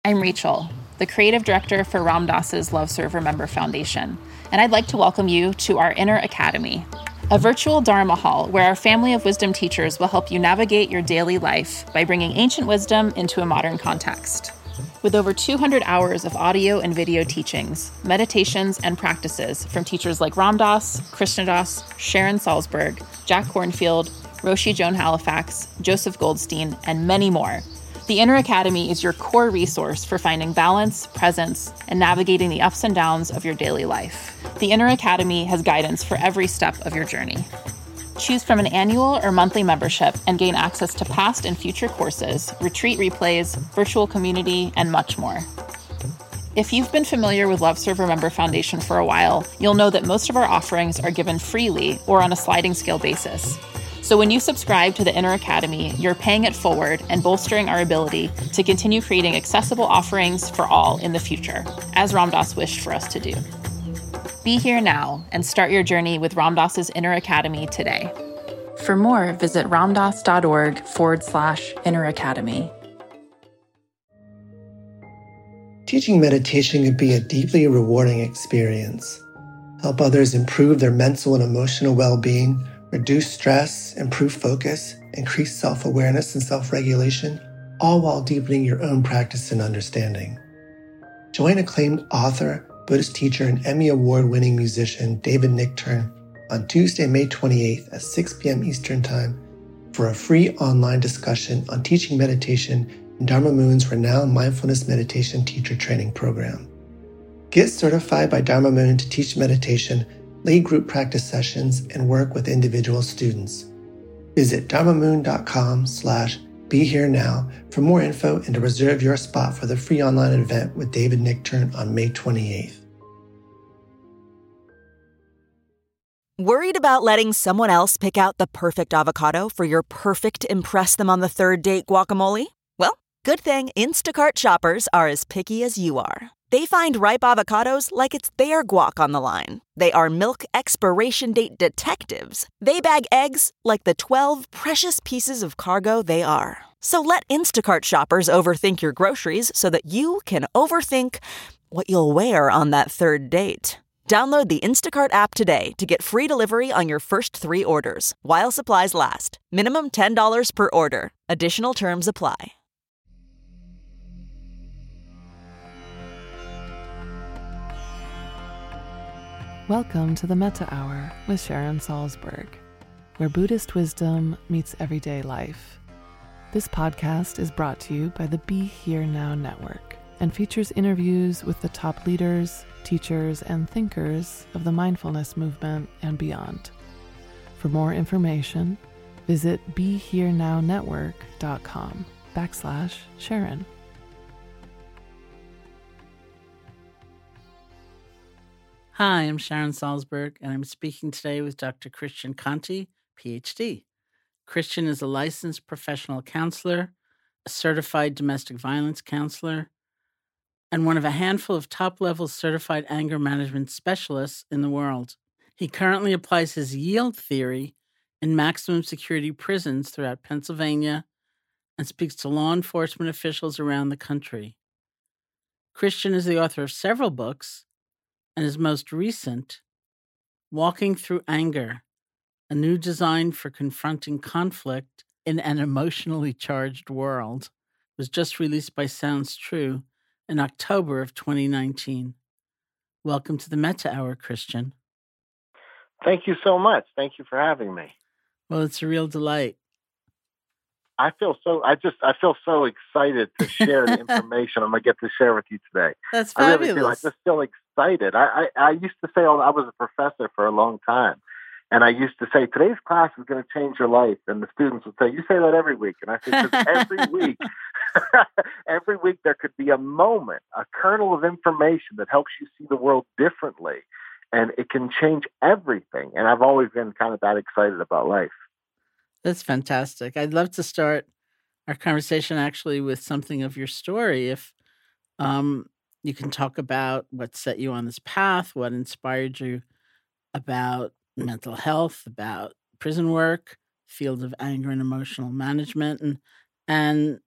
I'm Rachel, the creative director for Ram Dass's Love Serve Remember Foundation, and I'd like to welcome you to our Inner Academy, a virtual Dharma hall where our family of wisdom teachers will help you navigate your daily life by bringing ancient wisdom into a modern context. With over 200 hours of audio and video teachings, meditations, and practices from teachers like Ram Dass, Krishna Das, Sharon Salzberg, Jack Kornfield, Roshi Joan Halifax, Joseph Goldstein, and many more, the Inner Academy is your core resource for finding balance, presence, and navigating the ups and downs of your daily life. The Inner Academy has guidance for every step of your journey. Choose from an annual or monthly membership and gain access to past and future courses, retreat replays, virtual community, and much more. If you've been familiar with Love Serve Remember Foundation for a while, you'll know that most of our offerings are given freely or on a sliding scale basis. So when you subscribe to the Inner Academy, you're paying it forward and bolstering our ability to continue creating accessible offerings for all in the future, as Ram Dass wished for us to do. Be here now and start your journey with Ram Dass's Inner Academy today. For more, visit ramdass.org/Inner Academy. Teaching meditation can be a deeply rewarding experience. Help others improve their mental and emotional well-being, reduce stress, improve focus, increase self-awareness and self-regulation, all while deepening your own practice and understanding. Join acclaimed author, Buddhist teacher, and Emmy Award-winning musician David Nichtern on Tuesday, May 28th at 6 p.m. Eastern Time for a free online discussion on teaching meditation in Dharma Moon's renowned mindfulness meditation teacher training program. Get certified by Dharma Moon to teach meditation, lead group practice sessions, and work with individual students. Visit dharmamoon.com/BeHereNow for more info and to reserve your spot for the free online event with David Nichtern on May 28th. Worried about letting someone else pick out the perfect avocado for your perfect impress them on the third date guacamole? Well, good thing Instacart shoppers are as picky as you are. They find ripe avocados like it's their guac on the line. They are milk expiration date detectives. They bag eggs like the 12 precious pieces of cargo they are. So let Instacart shoppers overthink your groceries so that you can overthink what you'll wear on that third date. Download the Instacart app today to get free delivery on your first 3 orders, while supplies last. Minimum $10 per order. Additional terms apply. Welcome to the Metta Hour with Sharon Salzberg, where Buddhist wisdom meets everyday life. This podcast is brought to you by the Be Here Now Network and features interviews with the top leaders, teachers, and thinkers of the mindfulness movement and beyond. For more information, visit BeHereNowNetwork.com/Sharon. Hi, I'm Sharon Salzberg, and I'm speaking today with Dr. Christian Conti, PhD. Christian is a licensed professional counselor, a certified domestic violence counselor, and one of a handful of top-level certified anger management specialists in the world. He currently applies his yield theory in maximum security prisons throughout Pennsylvania and speaks to law enforcement officials around the country. Christian is the author of several books, and his most recent, Walking Through Anger, a new design for confronting conflict in an emotionally charged world, was just released by Sounds True in October of 2019. Welcome to the Metta Hour, Christian. Thank you so much. Thank you for having me. Well, it's a real delight. I feel so excited to share the information I'm going to get to share with you today. That's I fabulous. really do. I just feel excited. I used to say, I was a professor for a long time, and I used to say, today's class is going to change your life. And the students would say, you say that every week. And I said, because every week there could be a moment, a kernel of information that helps you see the world differently. And it can change everything. And I've always been kind of that excited about life. That's fantastic. I'd love to start our conversation actually with something of your story. If you can talk about what set you on this path, what inspired you about mental health, about prison work, field of anger and emotional management, and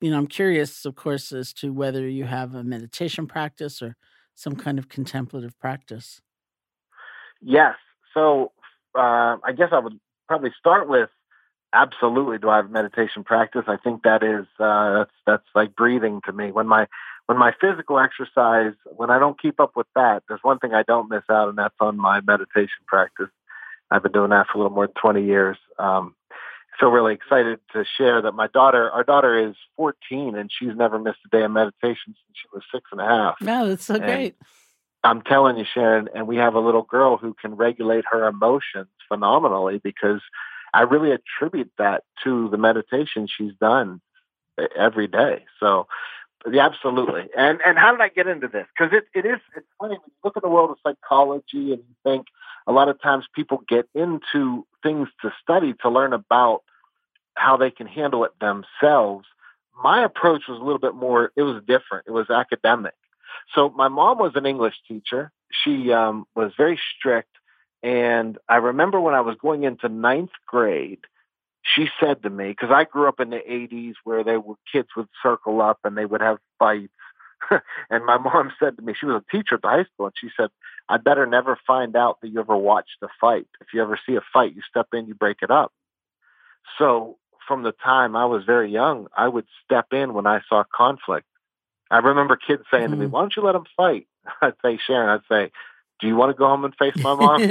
I'm curious, of course, as to whether you have a meditation practice or some kind of contemplative practice. Yes. So I guess I would probably start with absolutely. Do I have meditation practice? I think that is that's like breathing to me. When my physical exercise, when I don't keep up with that, there's one thing I don't miss out, and that's on my meditation practice. I've been doing that for a little more than 20 years. So really excited to share that our daughter is 14, and she's never missed a day of meditation since she was 6.5. No, that's so great. I'm telling you, Sharon, and we have a little girl who can regulate her emotions phenomenally because I really attribute that to the meditation she's done every day. So, yeah, absolutely. And how did I get into this? Because it's funny when you look at the world of psychology and you think a lot of times people get into things to study to learn about how they can handle it themselves. My approach was a little bit more, it was different. It was academic. So my mom was an English teacher. She was very strict. And I remember when I was going into 9th grade, she said to me, because I grew up in the 80s where kids would circle up and they would have fights. And my mom said to me, she was a teacher at the high school, and she said, I better never find out that you ever watched a fight. If you ever see a fight, you step in, you break it up. So from the time I was very young, I would step in when I saw conflict. I remember kids saying to me, why don't you let them fight? I'd say, Sharon, I'd say, do you want to go home and face my mom?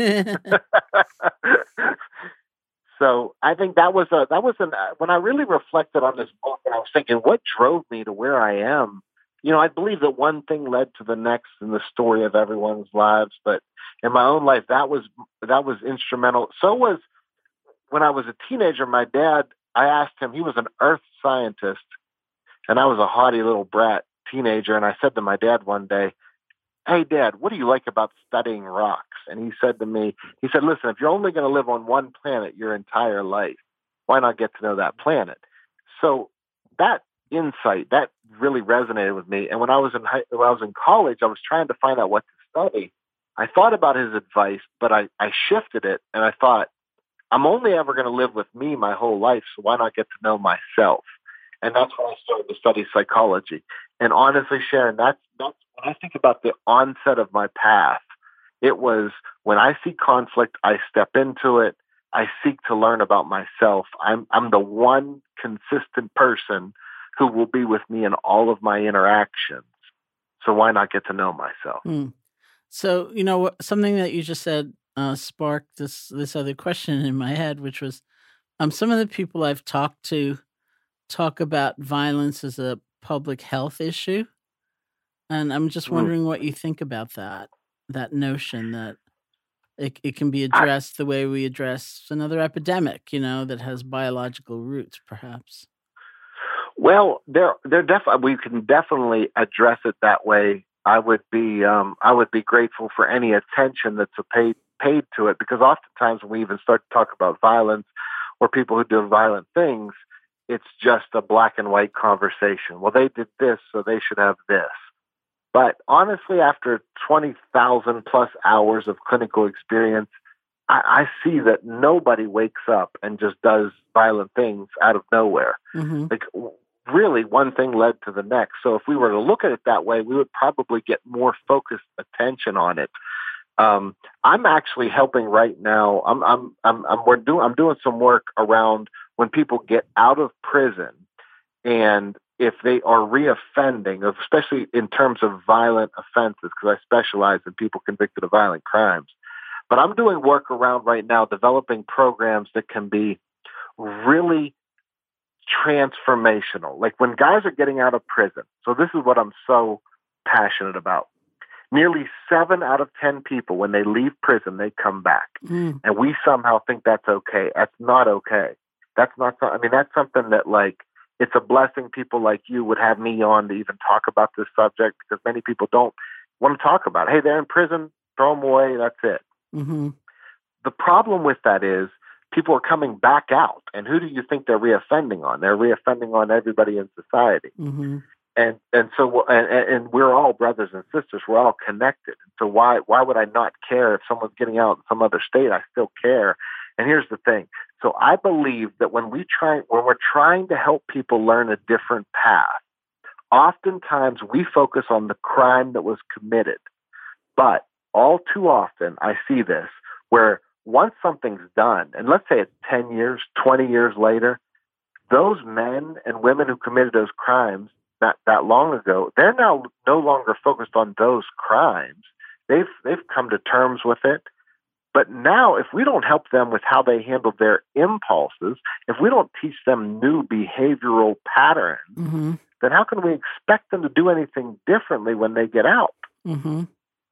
So I think when I really reflected on this book, and I was thinking, what drove me to where I am? I believe that one thing led to the next in the story of everyone's lives, but in my own life, that was instrumental. So was when I was a teenager, my dad, I asked him, he was an earth scientist, and I was a haughty little brat teenager, and I said to my dad one day, hey, Dad, what do you like about studying rocks? And he said to me, listen, if you're only going to live on one planet your entire life, why not get to know that planet? So that insight, that really resonated with me. And when I was in college, I was trying to find out what to study. I thought about his advice, but I shifted it, and I thought, I'm only ever going to live with me my whole life, so why not get to know myself? And that's when I started to study psychology. And honestly, Sharon, that's when I think about the onset of my path, it was when I see conflict, I step into it. I seek to learn about myself. I'm the one consistent person who will be with me in all of my interactions. So why not get to know myself? So, something that you just said sparked this other question in my head, which was some of the people I've talked to talk about violence as a public health issue. And I'm just wondering what you think about that notion that it can be addressed the way we address another epidemic, that has biological roots, perhaps. Well, we can definitely address it that way. I would be grateful for any attention that's paid to it, because oftentimes when we even start to talk about violence or people who do violent things, it's just a black and white conversation. Well, they did this, so they should have this. But honestly, after 20,000 plus hours of clinical experience, I see that nobody wakes up and just does violent things out of nowhere. Mm-hmm. Like, really, one thing led to the next. So if we were to look at it that way, we would probably get more focused attention on it. I'm actually helping right now. I'm doing some work around when people get out of prison, and if they are reoffending, especially in terms of violent offenses, because I specialize in people convicted of violent crimes. But I'm doing work around right now, developing programs that can be really transformational. Like when guys are getting out of prison. So this is what I'm so passionate about. Nearly 7 out of 10 people, when they leave prison, they come back. And we somehow think that's okay. That's not okay. That's something that, like, it's a blessing people like you would have me on to even talk about this subject, because many people don't want to talk about it. Hey, they're in prison, throw them away, that's it. Mm-hmm. The problem with that is people are coming back out. And who do you think they're reoffending on? They're reoffending on everybody in society. Mm-hmm. And so we're all brothers and sisters. We're all connected. And so why would I not care if someone's getting out in some other state? I still care. And here's the thing. So I believe that when we're trying to help people learn a different path, oftentimes we focus on the crime that was committed. But all too often, I see this where once something's done, and let's say it's 10 years, 20 years later, those men and women who committed those crimes that long ago, they're now no longer focused on those crimes. They've come to terms with it. But now, if we don't help them with how they handle their impulses, if we don't teach them new behavioral patterns, then how can we expect them to do anything differently when they get out? Mm-hmm.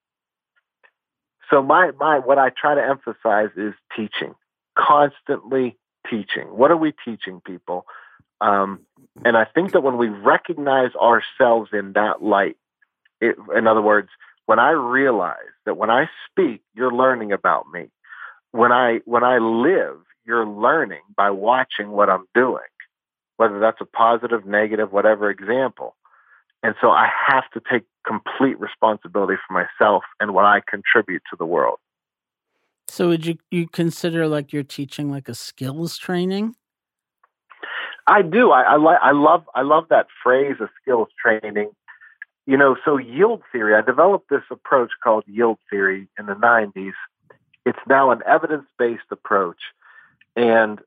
So what I try to emphasize is teaching, constantly teaching. What are we teaching people? And I think that when we recognize ourselves in that light, in other words, when I realize that when I speak, you're learning about me. When I live, you're learning by watching what I'm doing, whether that's a positive, negative, whatever example. And so I have to take complete responsibility for myself and what I contribute to the world. So would you consider like you're teaching like a skills training? I do. I love that phrase, a skills training. So yield theory, I developed this approach called yield theory in the 90s. It's now an evidence-based approach. And,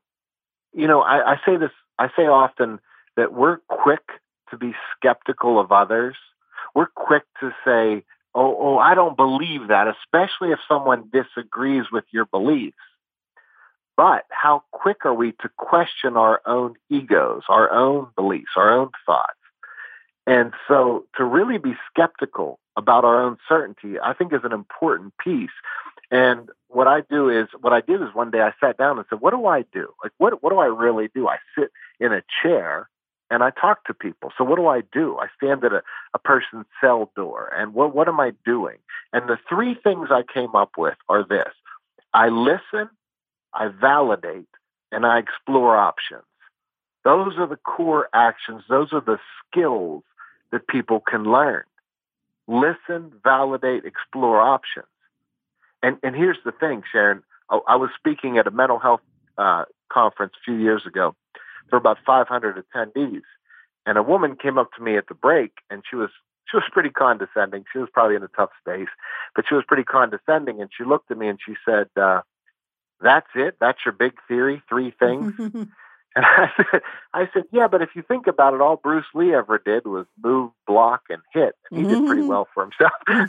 I say often that we're quick to be skeptical of others. We're quick to say, oh, I don't believe that, especially if someone disagrees with your beliefs. But how quick are we to question our own egos, our own beliefs, our own thoughts? And so to really be skeptical about our own certainty, I think is an important piece. And what I did is one day I sat down and said, what do I do? Like, what do I really do? I sit in a chair and I talk to people. So what do? I stand at a person's cell door. And what am I doing? And the three things I came up with are this. I listen, I validate, and I explore options. Those are the core actions. Those are the skills that people can learn. Listen, validate, explore options. And here's the thing, Sharon. I was speaking at a mental health conference a few years ago. There were about 500 attendees. And a woman came up to me at the break, and she was pretty condescending. She was probably in a tough space, but she was pretty condescending. And she looked at me and she said, that's it? That's your big theory, three things? And I said, yeah, but if you think about it, all Bruce Lee ever did was move, block, and hit. And he did pretty well for himself.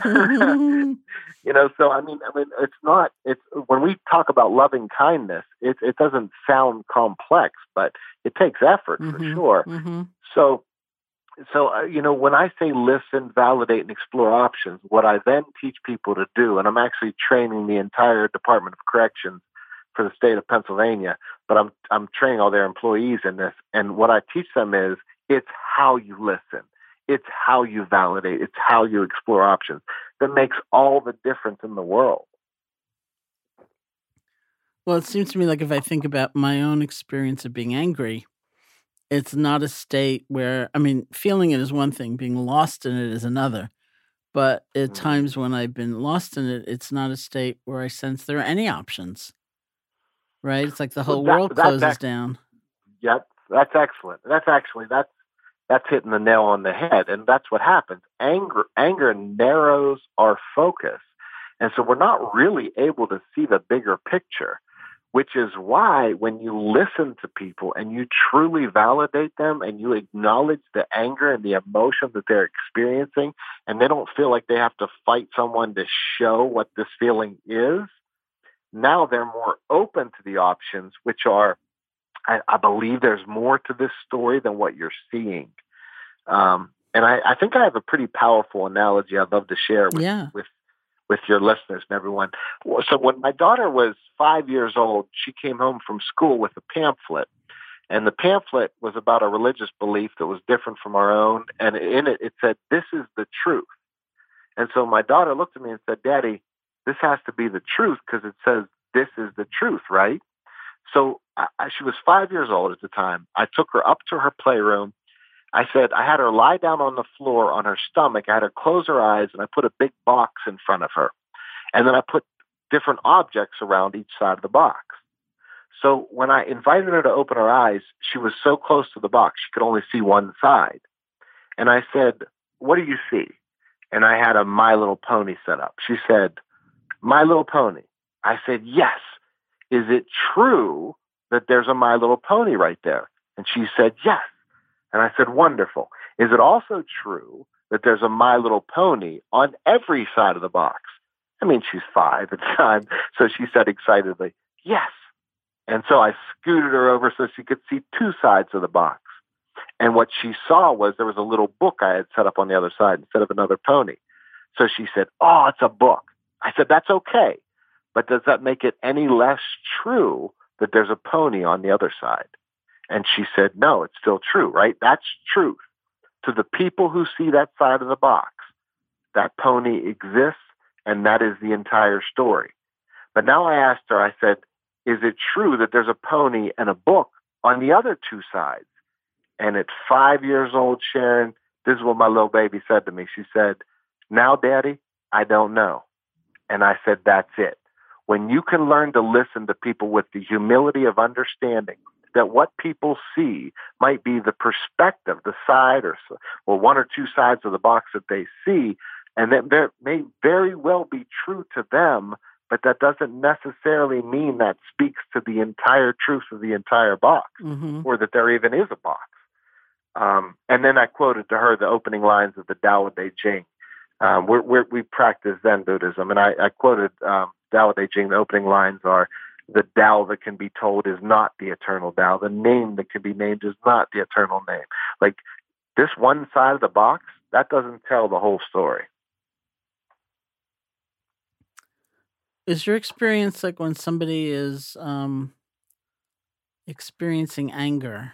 So I mean, it's when we talk about loving kindness, it doesn't sound complex, but it takes effort for sure. Mm-hmm. So when I say listen, validate, and explore options, what I then teach people to do, and I'm actually training the entire Department of Corrections for the state of Pennsylvania, but I'm training all their employees in this. And what I teach them is it's how you listen. It's how you validate. It's how you explore options that makes all the difference in the world. Well, it seems to me like if I think about my own experience of being angry, it's not a state where, feeling it is one thing, being lost in it is another. But at times when I've been lost in it, it's not a state where I sense there are any options. Right? It's like the whole world closes down. Yep, that's excellent. That's hitting the nail on the head. And that's what happens. Anger narrows our focus. And so we're not really able to see the bigger picture, which is why when you listen to people and you truly validate them and you acknowledge the anger and the emotion that they're experiencing, and they don't feel like they have to fight someone to show what this feeling is, now they're more open to the options, which are, I believe there's more to this story than what you're seeing. And I think I have a pretty powerful analogy I'd love to share with your listeners and everyone. So when my daughter was 5 years old, she came home from school with a pamphlet. And the pamphlet was about a religious belief that was different from our own. And in it, it said, "This is the truth." And so my daughter looked at me and said, "Daddy, this has to be the truth because it says this is the truth, right?" So she was 5 years old at the time. I took her up to her playroom. I had her lie down on the floor on her stomach. I had her close her eyes, and I put a big box in front of her. And then I put different objects around each side of the box. So when I invited her to open her eyes, she was so close to the box, she could only see one side. And I said, "What do you see?" And I had a My Little Pony set up. She said, "My Little Pony." I said, "Yes. Is it true that there's a My Little Pony right there?" And she said, "Yes." And I said, "Wonderful. Is it also true that there's a My Little Pony on every side of the box?" I mean, she's 5 at the time. So she said excitedly, "Yes." And so I scooted her over so she could see 2 sides of the box. And what she saw was there was a little book I had set up on the other side instead of another pony. So she said, "Oh, it's a book." I said, "That's okay. But does that make it any less true that there's a pony on the other side?" And she said, "No, it's still true, right? That's truth. To the people who see that side of the box, that pony exists, and that is the entire story." But now I asked her, I said, "Is it true that there's a pony and a book on the other 2 sides?" And at 5 years old, Sharon, this is what my little baby said to me. She said, "Now, Daddy, I don't know." And I said, "That's it. When you can learn to listen to people with the humility of understanding that what people see might be the perspective, the side or 1 or 2 sides of the box that they see, and that there may very well be true to them, but that doesn't necessarily mean that speaks to the entire truth of the entire box, or that there even is a box." And then I quoted to her the opening lines of the Tao Te Ching. We practice Zen Buddhism, and I quoted Tao Te Ching. The opening lines are, "The Tao that can be told is not the eternal Tao. The name that can be named is not the eternal name." Like, this one side of the box, that doesn't tell the whole story. Is your experience like when somebody is experiencing anger?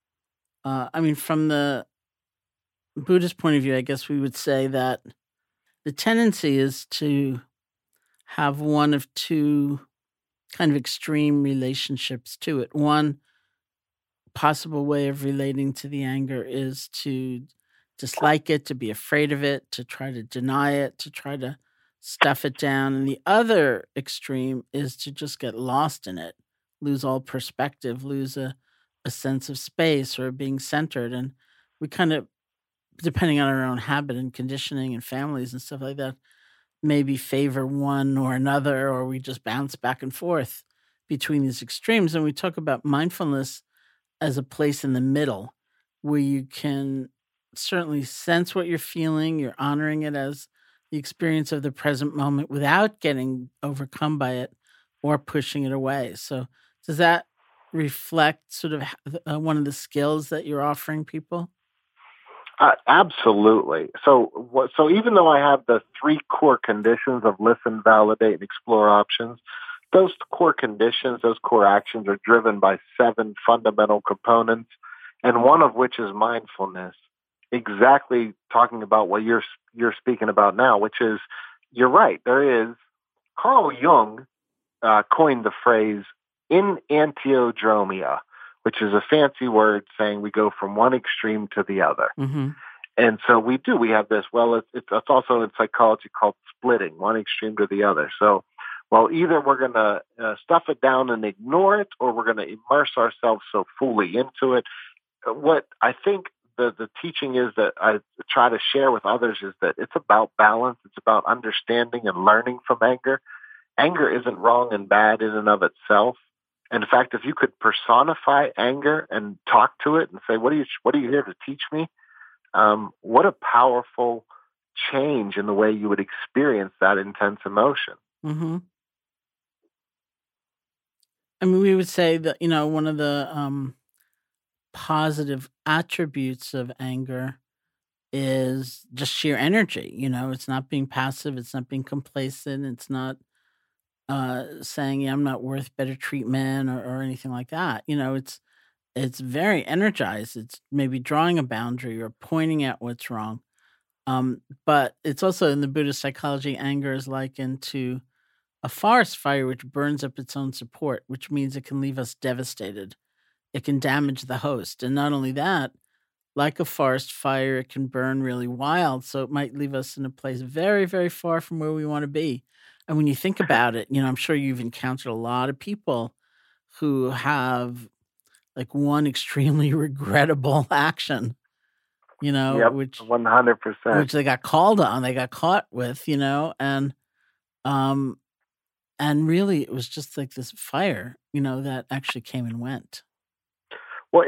I mean, from the Buddhist point of view, I guess we would say that the tendency is to have one of 2 kind of extreme relationships to it. One possible way of relating to the anger is to dislike it, to be afraid of it, to try to deny it, to try to stuff it down. And the other extreme is to just get lost in it, lose all perspective, lose a sense of space or being centered. And we kind of, depending on our own habit and conditioning and families and stuff like that, maybe favor one or another, or we just bounce back and forth between these extremes. And we talk about mindfulness as a place in the middle where you can certainly sense what you're feeling, you're honoring it as the experience of the present moment without getting overcome by it or pushing it away. So does that reflect sort of one of the skills that you're offering people? Absolutely. So even though I have the 3 core conditions of listen, validate, and explore options, those core conditions, those core actions are driven by 7 fundamental components, and one of which is mindfulness. Exactly talking about what you're speaking about now, which is, you're right. There is, Carl Jung coined the phrase enantiodromia, which is a fancy word saying we go from one extreme to the other. And so we have this, it's also in psychology called splitting, one extreme to the other. So, either we're going to stuff it down and ignore it, or we're going to immerse ourselves so fully into it. What I think the teaching is that I try to share with others is that it's about balance. It's about understanding and learning from anger. Anger isn't wrong and bad in and of itself. And in fact, if you could personify anger and talk to it and say, what are you here to teach me? What a powerful change in the way you would experience that intense emotion. I mean, we would say that, one of the positive attributes of anger is just sheer energy. It's not being passive. It's not being complacent. It's not saying, I'm not worth better treatment or anything like that. It's very energized. It's maybe drawing a boundary or pointing out what's wrong. But it's also, in the Buddhist psychology, anger is likened to a forest fire which burns up its own support, which means it can leave us devastated. It can damage the host. And not only that, like a forest fire, it can burn really wild. So it might leave us in a place very, very far from where we want to be. And when you think about it, I'm sure you've encountered a lot of people who have like one extremely regrettable action, Yep, which 100%. they got called on, they got caught with, um, and really it was just like this fire, that actually came and went. Well,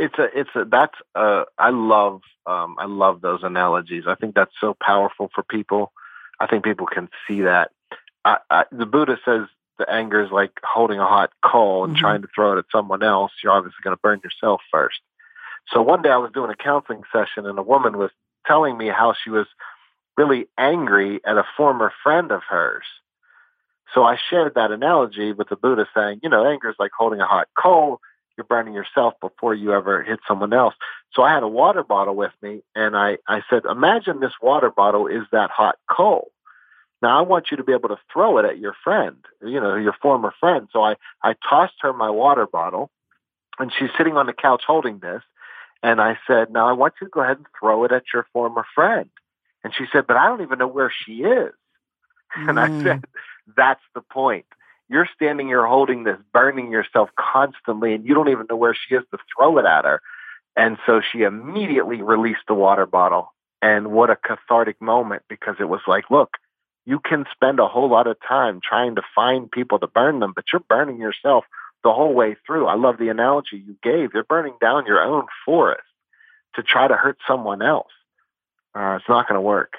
I love those analogies. I think that's so powerful for people. I think people can see that. The Buddha says the anger is like holding a hot coal and trying to throw it at someone else. You're obviously going to burn yourself first. So one day I was doing a counseling session and a woman was telling me how she was really angry at a former friend of hers. So I shared that analogy with the Buddha saying, anger is like holding a hot coal. You're burning yourself before you ever hit someone else. So I had a water bottle with me, and I said, imagine this water bottle is that hot coal. Now, I want you to be able to throw it at your friend, your former friend. So I tossed her my water bottle, and she's sitting on the couch holding this. And I said, now I want you to go ahead and throw it at your former friend. And she said, but I don't even know where she is. And I said, that's the point. You're standing here holding this, burning yourself constantly, and you don't even know where she is to throw it at her. And so she immediately released the water bottle. And what a cathartic moment, because it was like, look, you can spend a whole lot of time trying to find people to burn them, but you're burning yourself the whole way through. I love the analogy you gave. You're burning down your own forest to try to hurt someone else. It's not going to work.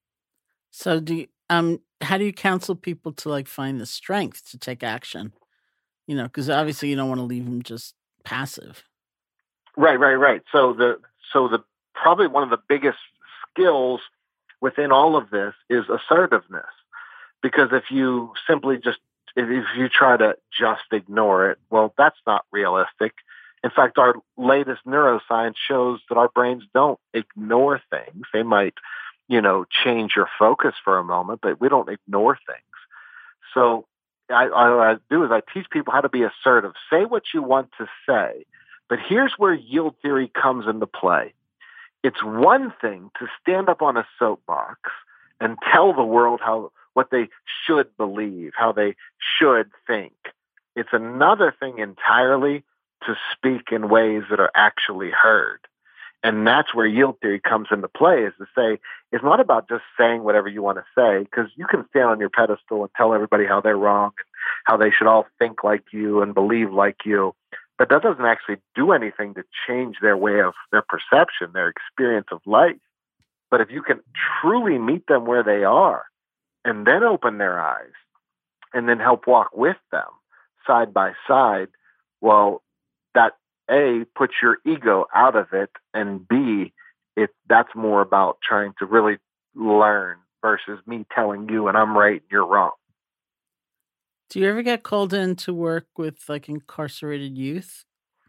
So how do you counsel people to like find the strength to take action? Because obviously you don't want to leave them just passive. Right. So the probably one of the biggest skills within all of this is assertiveness, because if you try to just ignore it, well, that's not realistic. In fact, our latest neuroscience shows that our brains don't ignore things. They might, change your focus for a moment, but we don't ignore things. So what I do is I teach people how to be assertive. Say what you want to say, but here's where yield theory comes into play. It's one thing to stand up on a soapbox and tell the world what they should believe, how they should think. It's another thing entirely to speak in ways that are actually heard. And that's where yield theory comes into play, is to say, it's not about just saying whatever you want to say, because you can stand on your pedestal and tell everybody how they're wrong and how they should all think like you and believe like you. But that doesn't actually do anything to change their way of their perception, their experience of life. But if you can truly meet them where they are and then open their eyes and then help walk with them side by side, well, that A, puts your ego out of it, and B, that's more about trying to really learn versus me telling you and I'm right and you're wrong. Do you ever get called in to work with like incarcerated youth?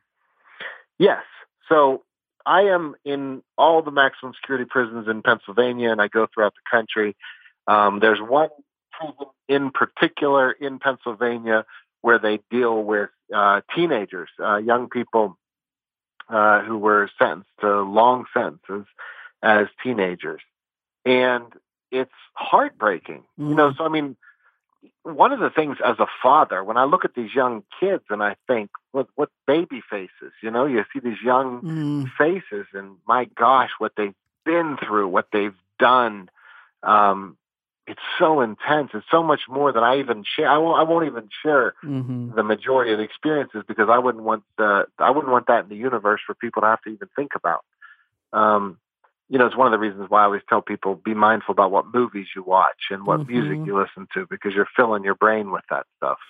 Yes. So I am in all the maximum security prisons in Pennsylvania, and I go throughout the country. There's one prison in particular in Pennsylvania where they deal with teenagers, young people who were sentenced to long sentences as teenagers. And it's heartbreaking. So, I mean, one of the things as a father, when I look at these young kids and I think, what baby faces, you see these young faces, and my gosh, what they've been through, what they've done. It's so intense. It's so much more than I even share. I won't even share the majority of the experiences, because I wouldn't want that in the universe for people to have to even think about. It's one of the reasons why I always tell people, be mindful about what movies you watch and what music you listen to, because you're filling your brain with that stuff.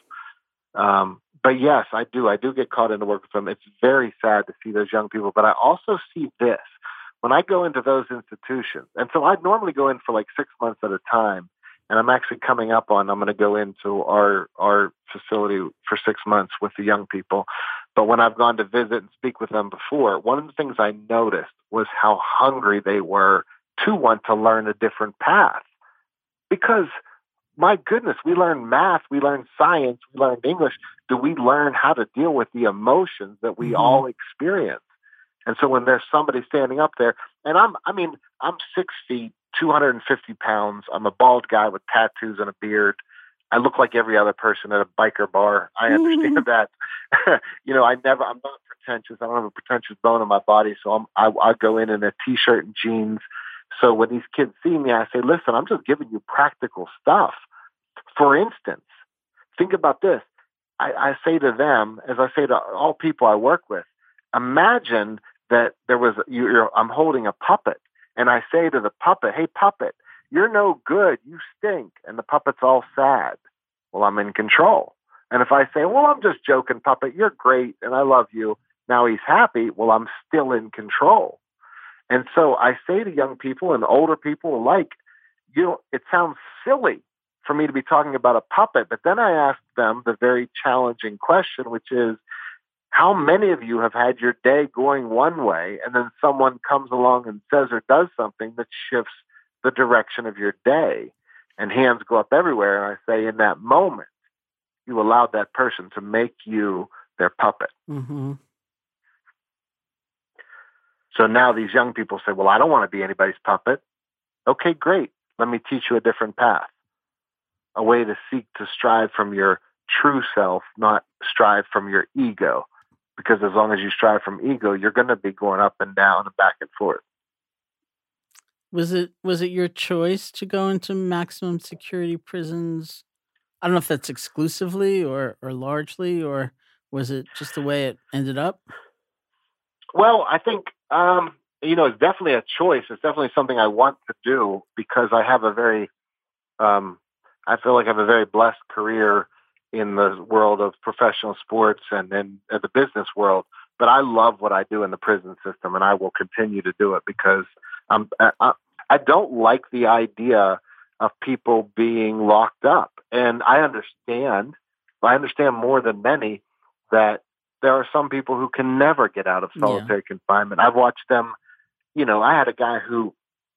But yes, I do get caught into work with them. It's very sad to see those young people, but I also see this. When I go into those institutions, and so I normally go in for like 6 months at a time, and I'm actually coming up on, I'm going to go into our facility for 6 months with the young people. But when I've gone to visit and speak with them before, one of the things I noticed was how hungry they were to want to learn a different path. Because, my goodness, we learn math, we learn science, we learn English. Do we learn how to deal with the emotions that we all experience? And so when there's somebody standing up there, and I'm 6 feet, 250 pounds. I'm a bald guy with tattoos and a beard. I look like every other person at a biker bar. I understand that. I'm not pretentious. I don't have a pretentious bone in my body. So I go in a t-shirt and jeans. So when these kids see me, I say, listen, I'm just giving you practical stuff. For instance, think about this. I say to them, as I say to all people I work with, imagine that I'm holding a puppet, and I say to the puppet, hey, puppet, you're no good, you stink, and the puppet's all sad. Well, I'm in control. And if I say, well, I'm just joking, puppet, you're great, and I love you, now he's happy, well, I'm still in control. And so I say to young people and older people alike, it sounds silly for me to be talking about a puppet, but then I ask them the very challenging question, which is, how many of you have had your day going one way and then someone comes along and says or does something that shifts the direction of your day? And hands go up everywhere. And I say, in that moment, you allowed that person to make you their puppet. Mm-hmm. So now these young people say, well, I don't want to be anybody's puppet. Okay, great. Let me teach you a different path, a way to seek to strive from your true self, not strive from your ego. Because as long as you strive from ego, you're going to be going up and down and back and forth. Was it your choice to go into maximum security prisons? I don't know if that's exclusively or largely, or was it just the way it ended up? Well, I think, it's definitely a choice. It's definitely something I want to do because I have I feel like I have a very blessed career in the world of professional sports and in the business world. But I love what I do in the prison system, and I will continue to do it because I don't like the idea of people being locked up. And I understand more than many that there are some people who can never get out of solitary confinement. I've watched them, I had a guy who,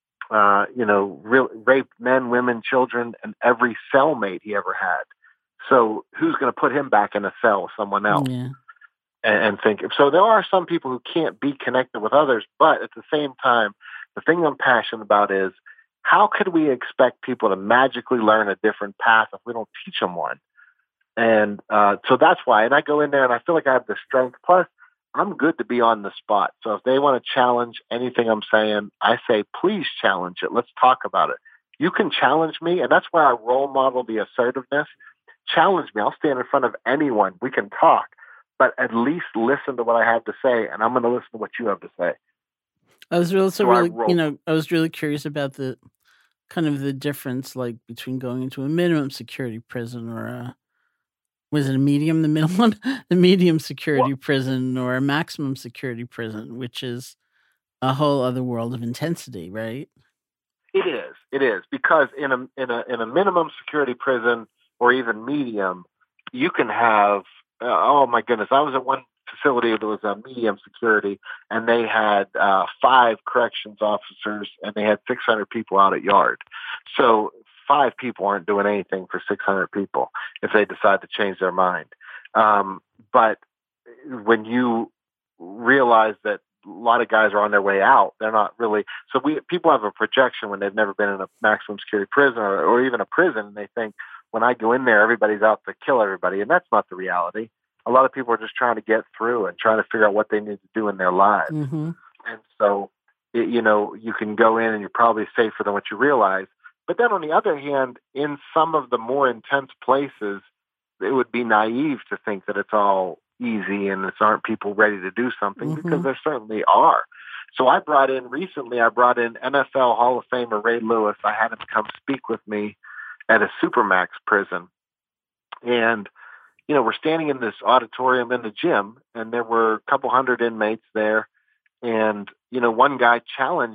raped men, women, children, and every cellmate he ever had. So who's going to put him back in a cell with someone else? Yeah. And think. So there are some people who can't be connected with others, but at the same time, the thing I'm passionate about is how could we expect people to magically learn a different path if we don't teach them one? And so that's why. And I go in there and I feel like I have the strength. Plus, I'm good to be on the spot. So if they want to challenge anything I'm saying, I say, please challenge it. Let's talk about it. You can challenge me. And that's why I role model the assertiveness. Challenge me. I'll stand in front of anyone. We can talk. But at least listen to what I have to say, and I'm going to listen to what you have to say. I was really curious about the kind of the difference, like between going into a minimum security prison or was it a medium, the middle one, the medium security prison, or a maximum security prison, which is a whole other world of intensity, right? It is because in a minimum security prison or even medium, you can have. Oh my goodness! I was at one facility that was a medium security, and they had 5 corrections officers, and they had 600 people out at yard. So 5 people aren't doing anything for 600 people if they decide to change their mind. But when you realize that a lot of guys are on their way out, they're not really. So people have a projection when they've never been in a maximum security prison or even a prison, and they think, when I go in there, everybody's out to kill everybody. And that's not the reality. A lot of people are just trying to get through and trying to figure out what they need to do in their lives. Mm-hmm. And so, you can go in and you're probably safer than what you realize. But then on the other hand, in some of the more intense places, it would be naive to think that it's all easy and aren't people ready to do something, because there certainly are. So I brought in NFL Hall of Famer Ray Lewis. I had him come speak with me at a Supermax prison. And, we're standing in this auditorium in the gym, and there were a couple hundred inmates there. And, one guy challenged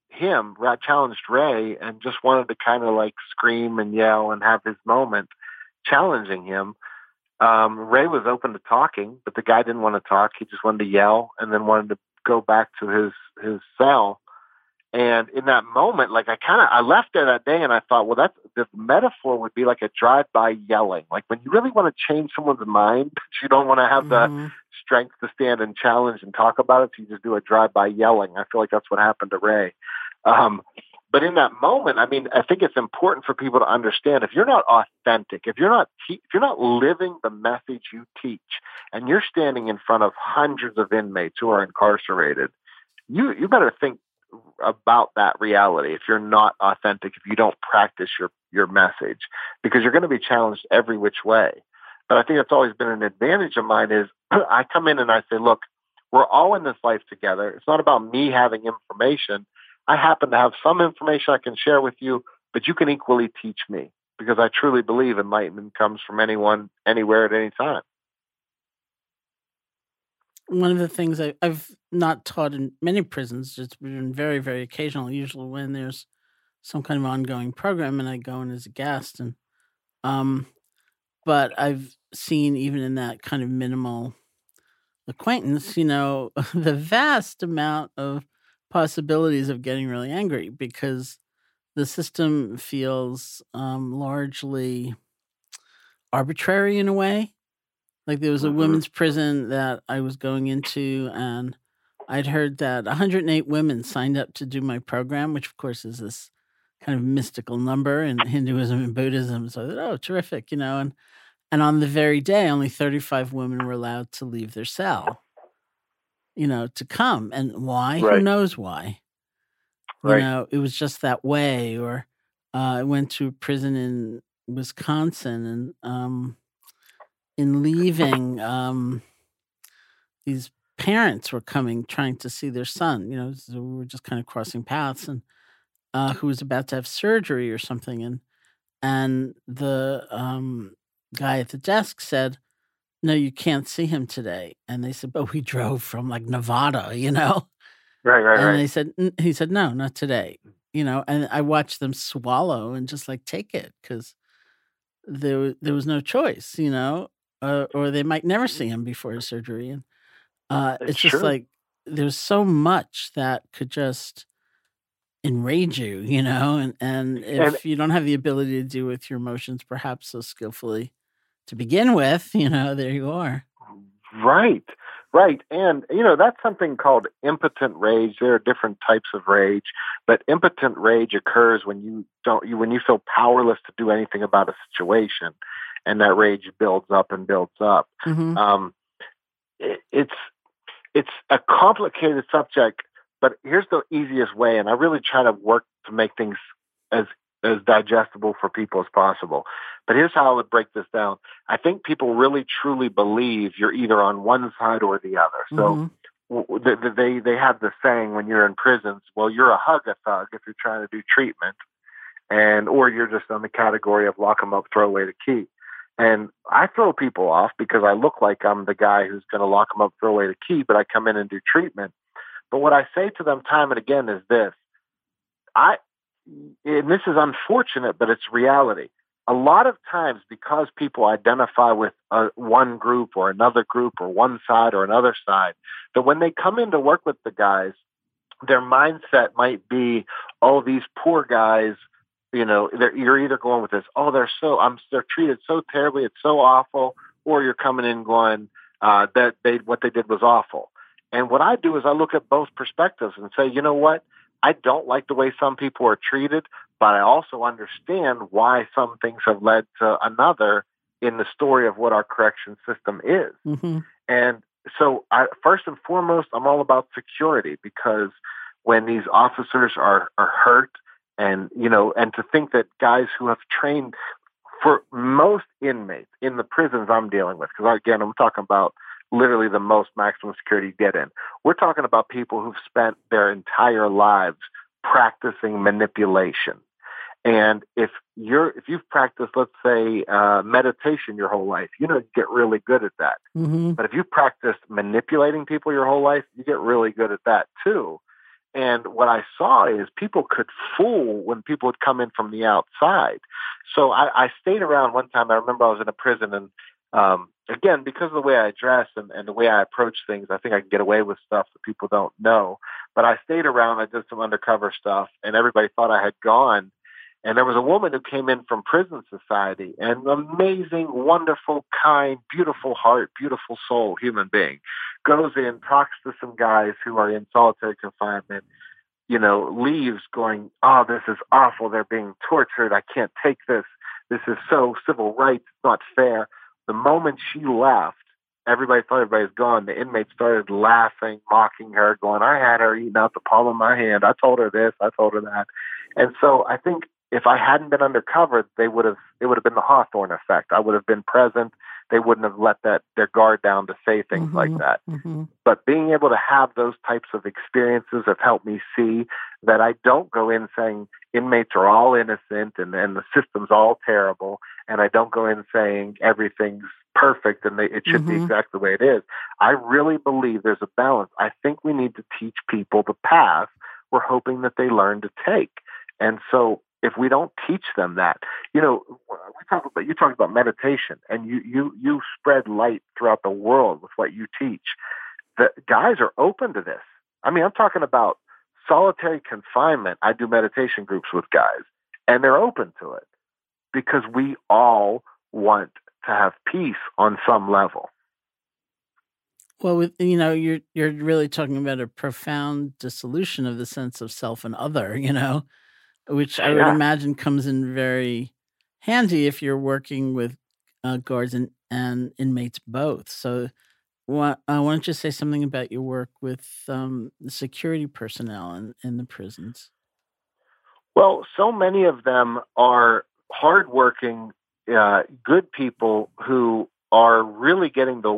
Ray, and just wanted to kind of like scream and yell and have his moment challenging him. Ray was open to talking, but the guy didn't want to talk. He just wanted to yell and then wanted to go back to his cell. And in that moment, like I left there that day and I thought, well, the metaphor would be like a drive-by yelling. Like when you really want to change someone's mind, but you don't want to have the strength to stand and challenge and talk about it, so you just do a drive-by yelling. I feel like that's what happened to Ray. But in that moment, I mean, I think it's important for people to understand if you're not authentic, if you're not living the message you teach, and you're standing in front of hundreds of inmates who are incarcerated, you better think about that reality. If you're not authentic, if you don't practice your message, because you're going to be challenged every which way. But I think it's always been an advantage of mine is I come in and I say, look, we're all in this life together. It's not about me having information. I happen to have some information I can share with you, but you can equally teach me, because I truly believe enlightenment comes from anyone, anywhere, at any time. One of the things I've not taught in many prisons, it's been very, very occasional, usually when there's some kind of ongoing program and I go in as a guest. And but I've seen even in that kind of minimal acquaintance, the vast amount of possibilities of getting really angry, because the system feels largely arbitrary in a way. Like there was a women's prison that I was going into, and I'd heard that 108 women signed up to do my program, which of course is this kind of mystical number in Hinduism and Buddhism. So I thought, oh, terrific, and on the very day, only 35 women were allowed to leave their cell, to come. And why? Right. Who knows why? Right. It was just that way. Or I went to a prison in Wisconsin, and in leaving, these parents were coming, trying to see their son, so we were just kind of crossing paths, and who was about to have surgery or something. And the guy at the desk said, no, you can't see him today. And they said, but we drove from like Nevada, Right. And he said, no, not today, and I watched them swallow and just like take it, because there was no choice, or they might never see him before his surgery. And it's just true. like there's so much that could just enrage you, and if you don't have the ability to deal with your emotions perhaps so skillfully to begin with, there you are. Right. And, that's something called impotent rage. There are different types of rage, but impotent rage occurs when you feel powerless to do anything about a situation, and that rage builds up and builds up. Mm-hmm. It's a complicated subject, but here's the easiest way. And I really try to work to make things as digestible for people as possible. But here's how I would break this down. I think people really truly believe you're either on one side or the other. So they have the saying when you're in prisons, well, you're a hug-a-thug if you're trying to do treatment, or you're just on the category of lock them up, throw away the key. And I throw people off because I look like I'm the guy who's going to lock them up, throw away the key, but I come in and do treatment. But what I say to them time and again is this. And this is unfortunate, but it's reality. A lot of times, because people identify with one group or another group or one side or another side, that when they come in to work with the guys, their mindset might be, oh, these poor guys, you're either going with this, oh, they're treated so terribly, it's so awful, or you're coming in going, that what they did was awful. And what I do is I look at both perspectives and say, you know what? I don't like the way some people are treated, but I also understand why some things have led to another in the story of what our correction system is. Mm-hmm. And so first and foremost, I'm all about security, because when these officers are hurt and to think that guys who have trained, for most inmates in the prisons I'm dealing with, because again, I'm talking about literally the most maximum security you get in. We're talking about people who've spent their entire lives practicing manipulation. And if you've practiced, let's say, meditation your whole life, you get really good at that. Mm-hmm. But if you've practiced manipulating people your whole life, you get really good at that too. And what I saw is people could fool when people would come in from the outside. So I stayed around one time. I remember I was in a prison, and again, because of the way I dress and the way I approach things, I think I can get away with stuff that people don't know. But I stayed around. I did some undercover stuff, and everybody thought I had gone. And there was a woman who came in from prison society, an amazing, wonderful, kind, beautiful heart, beautiful soul human being, goes in, talks to some guys who are in solitary confinement, leaves going, oh, this is awful. They're being tortured. I can't take this. This is so civil rights. It's not fair. The moment she left, everybody thought everybody was gone. The inmates started laughing, mocking her, going, I had her eating out the palm of my hand. I told her this. I told her that. And so I think if I hadn't been undercover, it would have been the Hawthorne effect. I would have been present. They wouldn't have let their guard down to say things like that. But being able to have those types of experiences have helped me see that I don't go in saying inmates are all innocent and the system's all terrible. And I don't go in saying everything's perfect and it should be exactly the way it is. I really believe there's a balance. I think we need to teach people the path we're hoping that they learn to take. And so if we don't teach them that, you talked about meditation, and you spread light throughout the world with what you teach. The guys are open to this. I mean, I'm talking about solitary confinement. I do meditation groups with guys, and they're open to it because we all want to have peace on some level. Well, you're really talking about a profound dissolution of the sense of self and other, which I would imagine comes in very handy if you're working with guards and inmates both. So why don't you say something about your work with the security personnel in the prisons? Well, so many of them are hardworking, good people who are really getting the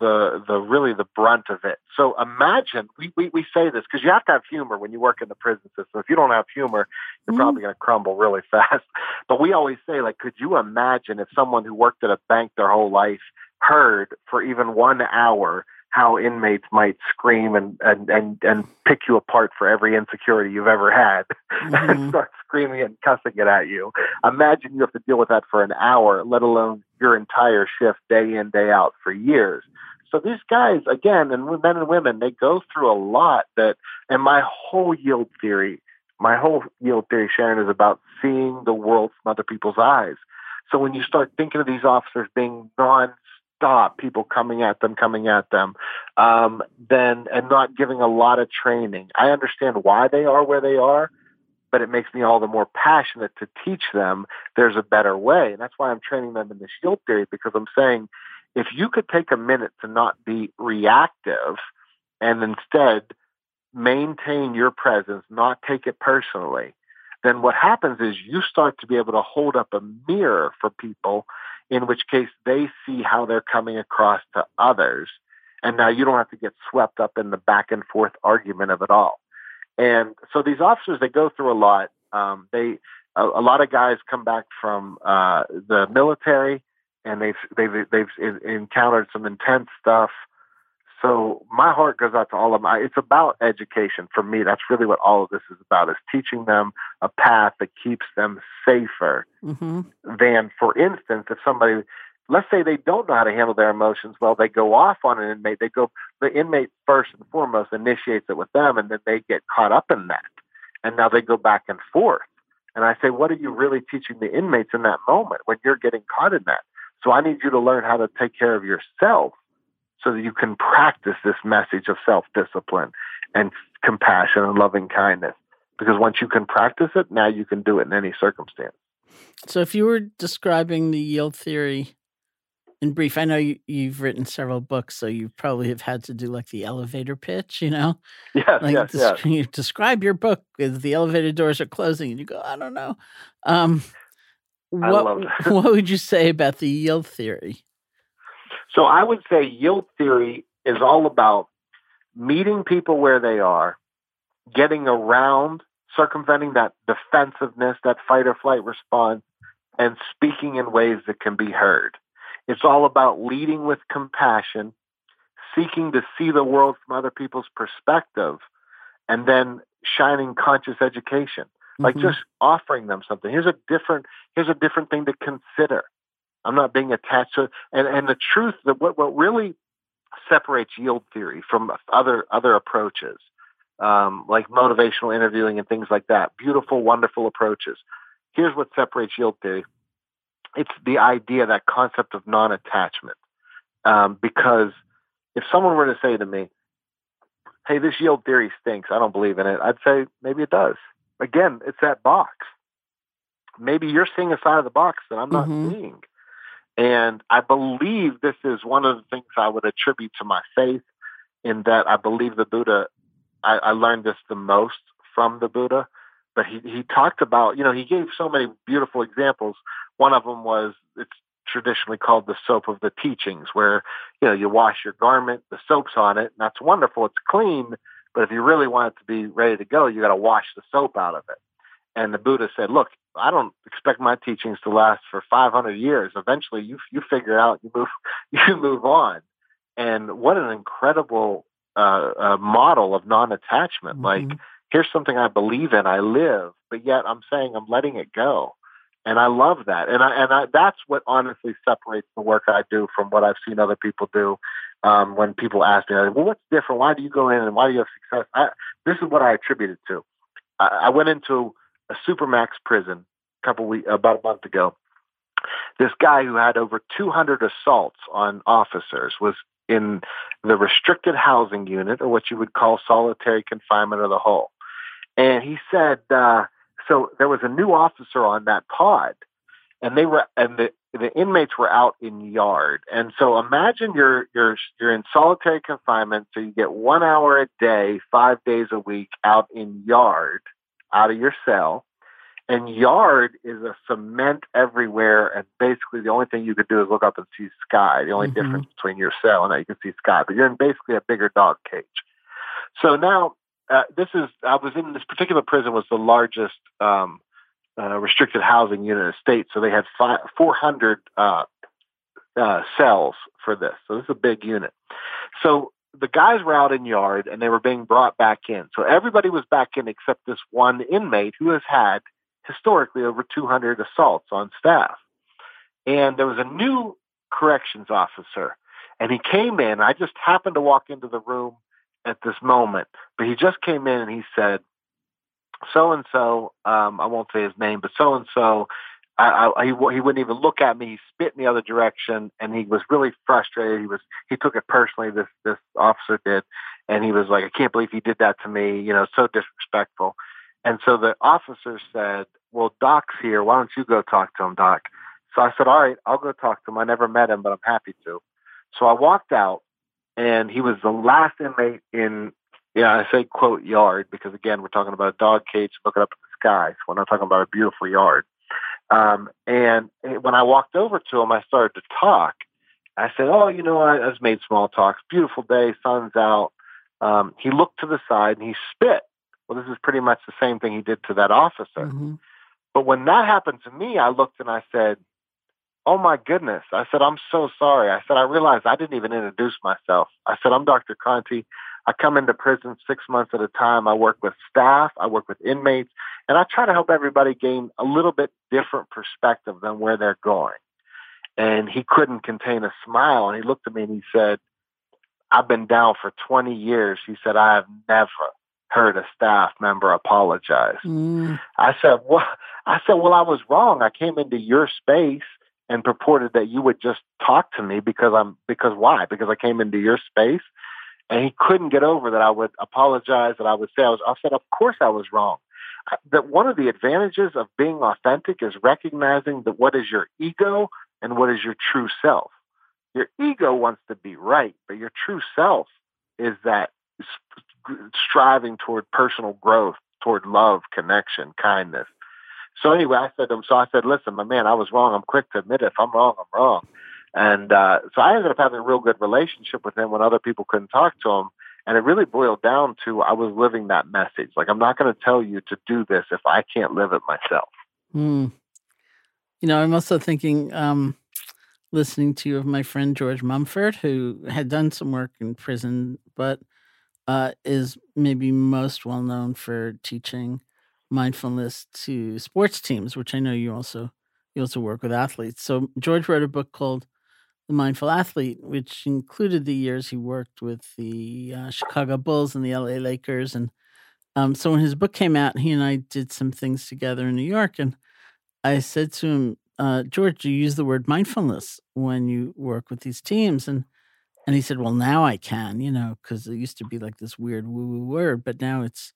brunt of it. So imagine, we say this because you have to have humor when you work in the prison system. If you don't have humor, you're probably going to crumble really fast. But we always say, could you imagine if someone who worked at a bank their whole life heard for even 1 hour how inmates might scream and pick you apart for every insecurity you've ever had and start screaming and cussing it at you. Imagine you have to deal with that for an hour, let alone your entire shift, day in, day out, for years. So these guys, again, and men and women, they go through a lot and my whole yield theory, Sharon, is about seeing the world from other people's eyes. So when you start thinking of these officers being non-stop, people coming at them, and not giving a lot of training, I understand why they are where they are, but it makes me all the more passionate to teach them there's a better way. And that's why I'm training them in this yield theory, because I'm saying, if you could take a minute to not be reactive and instead maintain your presence, not take it personally, then what happens is you start to be able to hold up a mirror for people, in which case they see how they're coming across to others. And now you don't have to get swept up in the back and forth argument of it all. And so these officers, they go through a lot. A lot of guys come back from the military, and they've encountered some intense stuff. So my heart goes out to all of them. It's about education for me. That's really what all of this is about, is teaching them a path that keeps them safer than, for instance, if somebody, let's say they don't know how to handle their emotions well, they go off on an inmate. The inmate first and foremost initiates it with them, and then they get caught up in that. And now they go back and forth. And I say, what are you really teaching the inmates in that moment when you're getting caught in that? So I need you to learn how to take care of yourself so that you can practice this message of self-discipline and compassion and loving kindness. Because once you can practice it, now you can do it in any circumstance. So if you were describing the yield theory in brief, I know you've written several books, so you probably have had to do the elevator pitch, Yes, You describe your book as the elevator doors are closing, and you go, I don't know. I love that. What would you say about the yield theory? So I would say yield theory is all about meeting people where they are, getting around, circumventing that defensiveness, that fight or flight response, and speaking in ways that can be heard. It's all about leading with compassion, seeking to see the world from other people's perspective, and then shining conscious education. Just offering them something. Here's a different thing to consider. I'm not being attached to, and the truth that what really separates yield theory from other approaches, like motivational interviewing and things like that, beautiful, wonderful approaches. Here's what separates yield theory. It's the idea, that concept of non-attachment. Because if someone were to say to me, hey, this yield theory stinks, I don't believe in it, I'd say maybe it does. Again, it's that box. Maybe you're seeing a side of the box that I'm not seeing. And I believe this is one of the things I would attribute to my faith, in that I believe the Buddha, I learned this the most from the Buddha. But he talked about, he gave so many beautiful examples. One of them was, it's traditionally called the soap of the teachings, where, you wash your garment, the soap's on it, and that's wonderful. It's clean. But if you really want it to be ready to go, you got to wash the soap out of it. And the Buddha said, look, I don't expect my teachings to last for 500 years. Eventually you figure out, you move on. And what an incredible model of non-attachment. Like, here's something I believe in, I live, but yet I'm saying I'm letting it go. And I love that. And I that's what honestly separates the work I do from what I've seen other people do. When people ask me, well, what's different? Why do you go in and why do you have success? This is what I attribute it to. I went into a Supermax prison about a month ago. This guy who had over 200 assaults on officers was in the restricted housing unit, or what you would call solitary confinement of the whole. And he said, so there was a new officer on that pod, and the inmates were out in yard. And so imagine you're in solitary confinement, so you get 1 hour a day, 5 days a week out in yard, out of your cell. And yard is a cement everywhere, and basically the only thing you could do is look up and see sky. The only difference between your cell and that you can see sky, but you're in basically a bigger dog cage. So now I was in this particular prison, was the largest restricted housing unit in the state. So they had 400 cells for this. So this is a big unit. So the guys were out in yard and they were being brought back in. So everybody was back in except this one inmate who has had historically over 200 assaults on staff. And there was a new corrections officer, and he came in. I just happened to walk into the room at this moment, but he just came in and he said, so-and-so, I won't say his name, but so-and-so, he wouldn't even look at me. He spit in the other direction, and he was really frustrated. He took it personally, this officer did, and he was like, I can't believe he did that to me, so disrespectful. And so the officer said, well, Doc's here. Why don't you go talk to him, Doc? So I said, all right, I'll go talk to him. I never met him, but I'm happy to. So I walked out, and he was the last inmate in, I say, quote, yard, because, again, we're talking about a dog cage looking up at the sky. So we're not talking about a beautiful yard. And when I walked over to him, I started to talk. I said, I just made small talk. Beautiful day, sun's out. He looked to the side, and he spit. Well, this is pretty much the same thing he did to that officer. But when that happened to me, I looked and I said, oh, my goodness. I said, I'm so sorry. I said, I realized I didn't even introduce myself. I said, I'm Dr. Conti. I come into prison 6 months at a time. I work with staff. I work with inmates. And I try to help everybody gain a little bit different perspective than where they're going. And he couldn't contain a smile. And he looked at me and he said, I've been down for 20 years. He said, I have never heard a staff member apologize. I said, well, I was wrong. I came into your space and purported that you would just talk to me because why? Because I came into your space. And he couldn't get over that I would apologize, that I would say I said, of course I was wrong. That one of the advantages of being authentic is recognizing that what is your ego and what is your true self. Your ego wants to be right, but your true self is that striving toward personal growth, toward love, connection, kindness. So anyway, I said, listen, my man, I was wrong. I'm quick to admit it. If I'm wrong, I'm wrong. And so I ended up having a real good relationship with him when other people couldn't talk to him. And it really boiled down to I was living that message. Like, I'm not going to tell you to do this if I can't live it myself. I'm also thinking, listening to you, of my friend George Mumford, who had done some work in prison, but is maybe most well known for teaching mindfulness to sports teams, which I know you also work with athletes. So George wrote a book called The Mindful Athlete, which included the years he worked with the Chicago Bulls and the LA Lakers. And so when his book came out, he and I did some things together in New York. And I said to him, George, do you use the word mindfulness when you work with these teams? And And he said, well, now I can, because it used to be like this weird woo-woo word, but now it's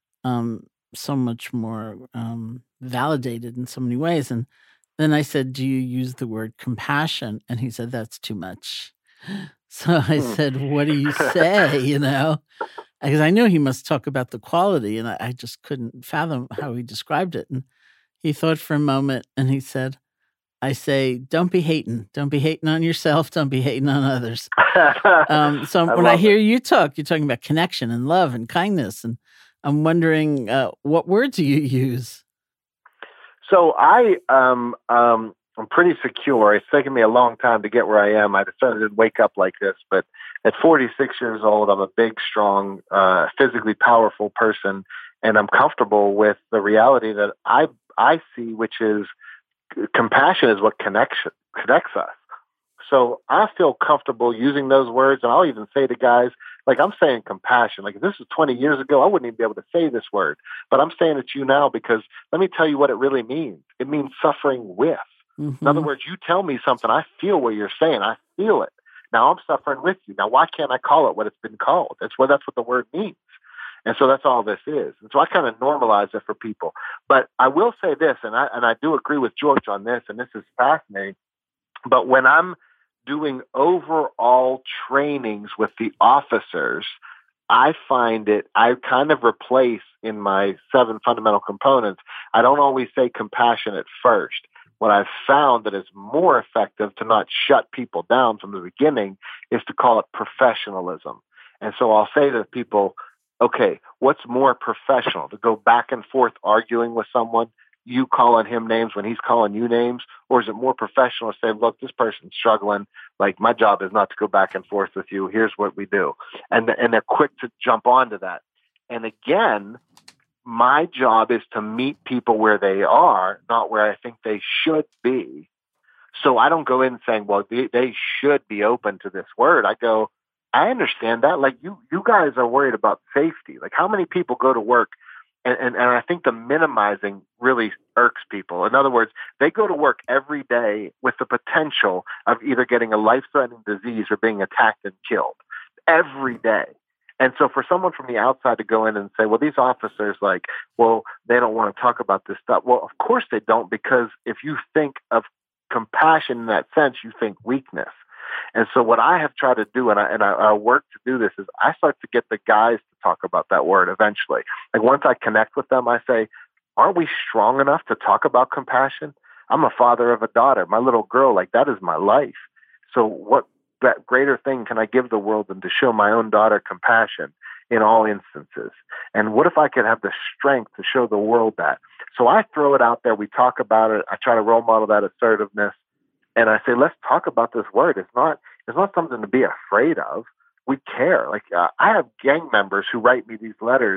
so much more validated in so many ways. And then I said, do you use the word compassion? And he said, that's too much. So I said, what do you say, Because I knew he must talk about the quality, and I just couldn't fathom how he described it. And he thought for a moment, and he said, I say, don't be hating. Don't be hating on yourself. Don't be hating on others. So when I hear you talk, you're talking about connection and love and kindness. And I'm wondering, what words do you use? So I'm pretty secure. It's taken me a long time to get where I am. I decided to wake up like this, but at 46 years old, I'm a big, strong, physically powerful person, and I'm comfortable with the reality that I see, which is compassion is what connects us. So I feel comfortable using those words, and I'll even say to guys, like I'm saying compassion. Like if this was 20 years ago, I wouldn't even be able to say this word, but I'm saying it to you now because let me tell you what it really means. It means suffering with. In other words, you tell me something, I feel what you're saying. I feel it. Now I'm suffering with you. Now, why can't I call it what it's been called? That's what the word means. And so that's all this is. And so I kind of normalize it for people. But I will say this, and I do agree with George on this, and this is fascinating. But when I'm doing overall trainings with the officers, I find I kind of replace in my 7 fundamental components. I don't always say compassion at first. What I've found that is more effective to not shut people down from the beginning is to call it professionalism. And so I'll say to people, okay, what's more professional? To go back and forth arguing with someone, you calling him names when he's calling you names? Or is it more professional to say, look, this person's struggling. Like, my job is not to go back and forth with you. Here's what we do. And they're quick to jump onto that. And again, my job is to meet people where they are, not where I think they should be. So I don't go in saying, well, they should be open to this word. I go, I understand that. Like you guys are worried about safety. Like how many people go to work and I think the minimizing really irks people. In other words, they go to work every day with the potential of either getting a life-threatening disease or being attacked and killed every day. And so for someone from the outside to go in and say, well, these officers, like, well, they don't want to talk about this stuff. Well, of course they don't, because if you think of compassion in that sense, you think weakness. And so what I have tried to do, and I work to do this, is I start to get the guys to talk about that word eventually. Like once I connect with them, I say, aren't we strong enough to talk about compassion? I'm a father of a daughter. My little girl, like that is my life. So what that greater thing can I give the world than to show my own daughter compassion in all instances? And what if I could have the strength to show the world that? So I throw it out there. We talk about it. I try to role model that assertiveness. And I say, let's talk about this word. It's not something to be afraid of. We care. Like I have gang members who write me these letters,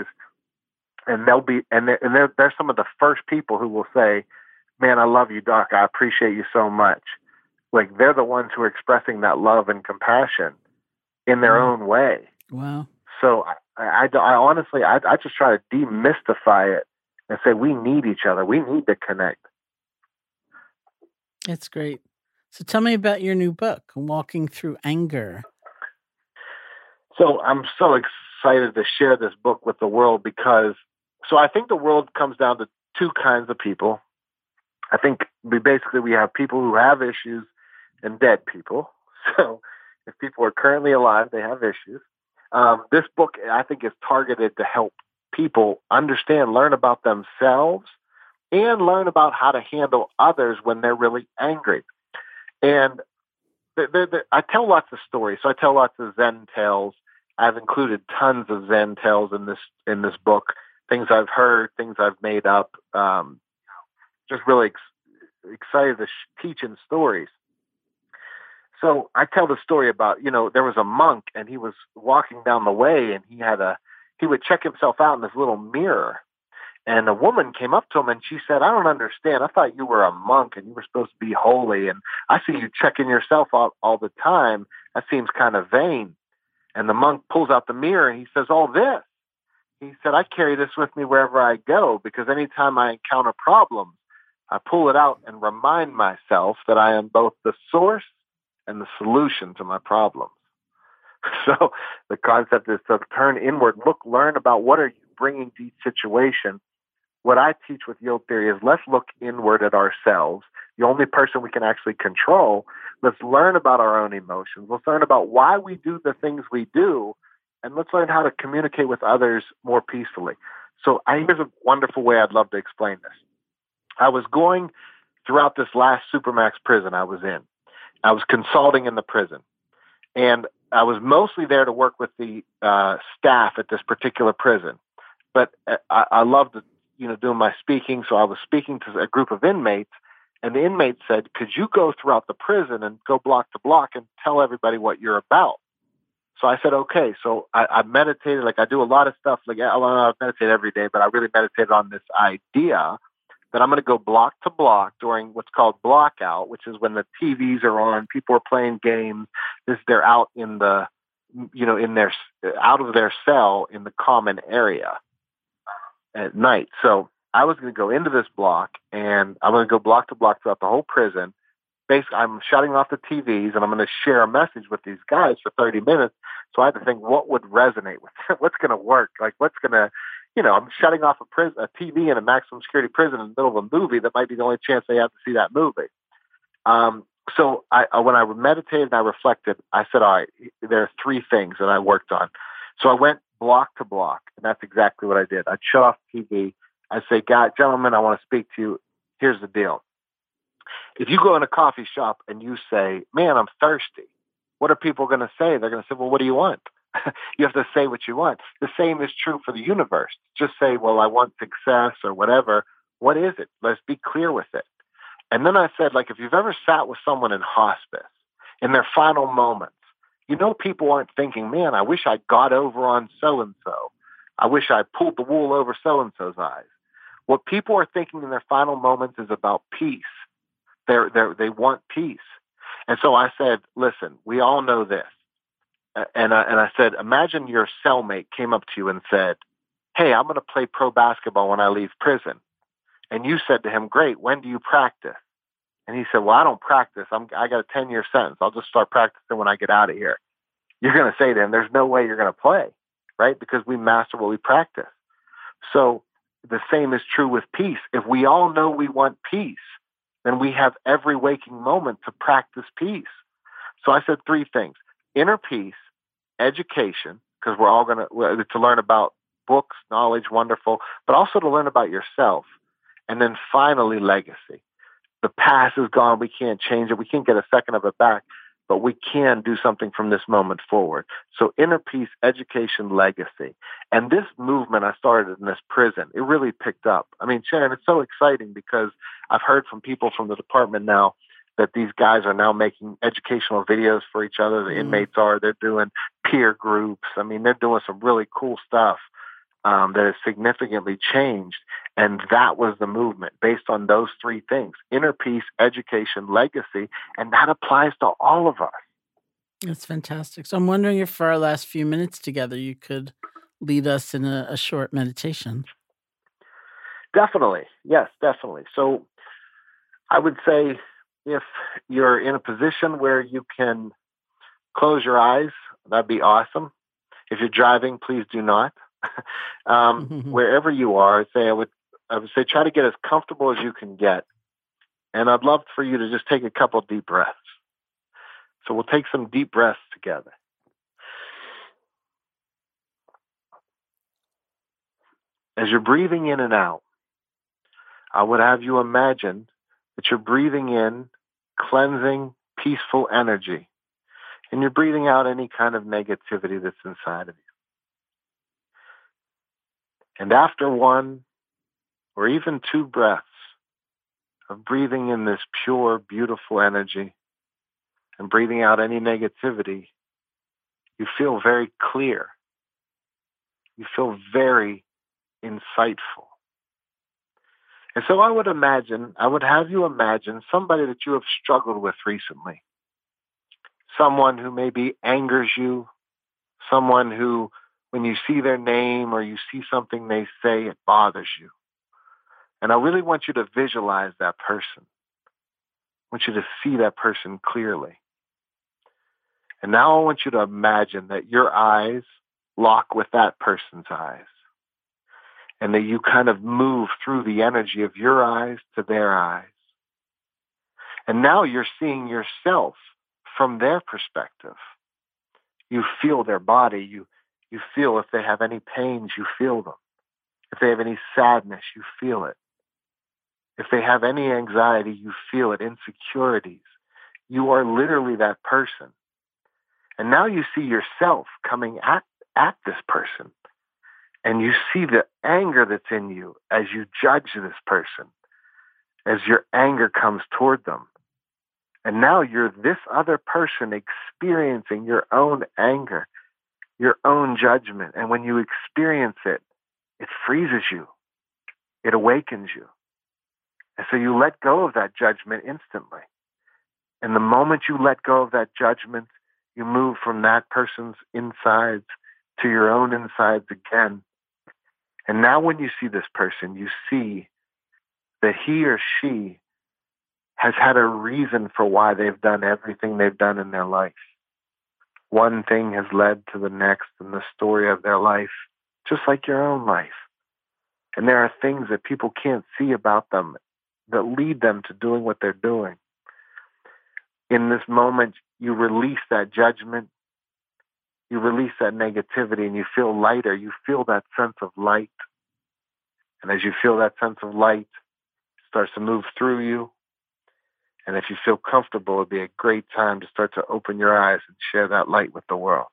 and they're some of the first people who will say, "Man, I love you, Doc. I appreciate you so much." Like they're the ones who are expressing that love and compassion in their own way. Wow. So I honestly just try to demystify it and say we need each other. We need to connect. That's great. So tell me about your new book, Walking Through Anger. So I'm so excited to share this book with the world because I think the world comes down to 2 kinds of people. I think we have people who have issues and dead people. So if people are currently alive, they have issues. This book, I think, is targeted to help people understand, learn about themselves, and learn about how to handle others when they're really angry. And I tell lots of stories. So I tell lots of Zen tales. I've included tons of Zen tales in this book. Things I've heard, things I've made up. Just really excited to teach in stories. So I tell the story about, there was a monk and he was walking down the way and he would check himself out in this little mirror. And a woman came up to him and she said, I don't understand. I thought you were a monk and you were supposed to be holy. And I see you checking yourself out all the time. That seems kind of vain. And the monk pulls out the mirror and he says, all this. He said, I carry this with me wherever I go because anytime I encounter problems, I pull it out and remind myself that I am both the source and the solution to my problems. So the concept is to turn inward, look, learn about what are you bringing to each situation. What I teach with yield theory is let's look inward at ourselves, the only person we can actually control. Let's learn about our own emotions. Let's learn about why we do the things we do, and let's learn how to communicate with others more peacefully. So here's a wonderful way I'd love to explain this. I was going throughout this last Supermax prison I was in. I was consulting in the prison, and I was mostly there to work with the staff at this particular prison. But I loved, doing my speaking. So I was speaking to a group of inmates, and the inmates said, "Could you go throughout the prison and go block to block and tell everybody what you're about?" So I said, okay. So I meditated, like I do a lot of stuff. Like I meditate every day, but I really meditated on this idea that I'm going to go block to block during what's called blockout, which is when the TVs are on, people are playing games. They're out in the, out of their cell in the common area at night. So I was going to go into this block, and I'm going to go block to block throughout the whole prison. Basically, I'm shutting off the TVs, and I'm going to share a message with these guys for 30 minutes. So I had to think, what would resonate with them? What's going to work? Like, what's going to, I'm shutting off a TV in a maximum security prison in the middle of a movie that might be the only chance they have to see that movie. So when I meditated and I reflected, I said, all right, there are three things that I worked on. So I went block to block, and that's exactly what I did. I'd shut off the TV. I'd say, gentlemen, I want to speak to you. Here's the deal. If you go in a coffee shop and you say, man, I'm thirsty, what are people going to say? They're going to say, well, what do you want? You have to say what you want. The same is true for the universe. Just say, well, I want success or whatever. What is it? Let's be clear with it. And then I said, like, if you've ever sat with someone in hospice in their final moments, people aren't thinking, man, I wish I got over on so-and-so. I wish I pulled the wool over so-and-so's eyes. What people are thinking in their final moments is about peace. They want peace. And so I said, listen, we all know this. And I said, imagine your cellmate came up to you and said, hey, I'm going to play pro basketball when I leave prison. And you said to him, great, when do you practice? And he said, well, I don't practice. I got a 10-year sentence. I'll just start practicing when I get out of here. You're going to say to him, there's no way you're going to play, right? Because we master what we practice. So the same is true with peace. If we all know we want peace, then we have every waking moment to practice peace. So I said three things: inner peace, education, because we're all going to learn about books, knowledge, wonderful, but also to learn about yourself. And then finally, legacy. The past is gone. We can't change it. We can't get a second of it back, but we can do something from this moment forward. So inner peace, education, legacy. And this movement I started in this prison, it really picked up. I mean, Sharon, it's so exciting because I've heard from people from the department now that these guys are now making educational videos for each other. The inmates are. They're doing peer groups. I mean, they're doing some really cool stuff that has significantly changed. And that was the movement based on those three things: inner peace, education, legacy. And that applies to all of us. That's fantastic. So I'm wondering if for our last few minutes together, you could lead us in a short meditation. Definitely. Yes, definitely. So I would say if you're in a position where you can close your eyes, that'd be awesome. If you're driving, please do not. Wherever you are, I would say try to get as comfortable as you can get. And I'd love for you to just take a couple of deep breaths. So we'll take some deep breaths together. As you're breathing in and out, I would have you imagine that you're breathing in cleansing, peaceful energy, and you're breathing out any kind of negativity that's inside of you. And after one or even two breaths of breathing in this pure, beautiful energy and breathing out any negativity, you feel very clear. You feel very insightful. And so I would have you imagine somebody that you have struggled with recently. Someone who maybe angers you, someone who, when you see their name or you see something they say, it bothers you. And I really want you to visualize that person. I want you to see that person clearly. And now I want you to imagine that your eyes lock with that person's eyes, and that you kind of move through the energy of your eyes to their eyes. And now you're seeing yourself from their perspective. You feel their body. You feel if they have any pains, you feel them. If they have any sadness, you feel it. If they have any anxiety, you feel it. Insecurities. You are literally that person. And now you see yourself coming at this person. And you see the anger that's in you as you judge this person, as your anger comes toward them. And now you're this other person experiencing your own anger, your own judgment. And when you experience it, it freezes you. It awakens you. And so you let go of that judgment instantly. And the moment you let go of that judgment, you move from that person's insides to your own insides again. And now when you see this person, you see that he or she has had a reason for why they've done everything they've done in their life. One thing has led to the next in the story of their life, just like your own life. And there are things that people can't see about them that lead them to doing what they're doing. In this moment, you release that judgment, you release that negativity, and you feel lighter. You feel that sense of light. And as you feel that sense of light, it starts to move through you. And if you feel comfortable, it'd be a great time to start to open your eyes and share that light with the world.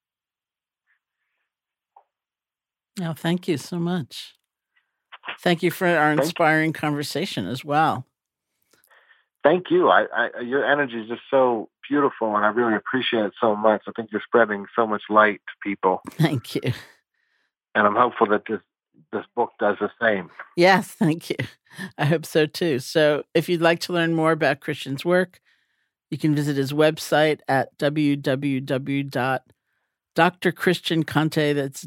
Oh, thank you so much. Thank you for our inspiring conversation as well. Thank you. Your energy is just so beautiful, and I really appreciate it so much. I think you're spreading so much light to people. Thank you. And I'm hopeful that this book does the same. Yes, thank you. I hope so too. So if you'd like to learn more about Christian's work, you can visit his website at www.drchristianconte, that's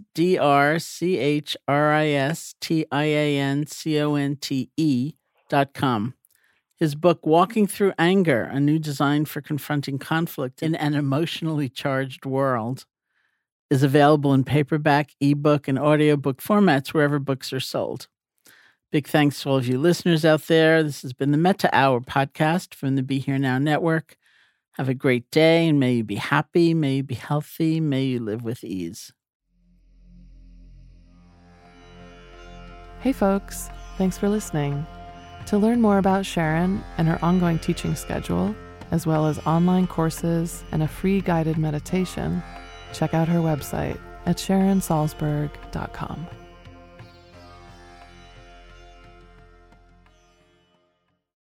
drchristianconte.com. His book, Walking Through Anger, A New Design for Confronting Conflict in an Emotionally Charged World, is available in paperback, ebook, and audiobook formats wherever books are sold. Big thanks to all of you listeners out there. This has been the Metta Hour podcast from the Be Here Now Network. Have a great day, and may you be happy, may you be healthy, may you live with ease. Hey folks, thanks for listening. To learn more about Sharon and her ongoing teaching schedule, as well as online courses and a free guided meditation, check out her website at SharonSalzberg.com.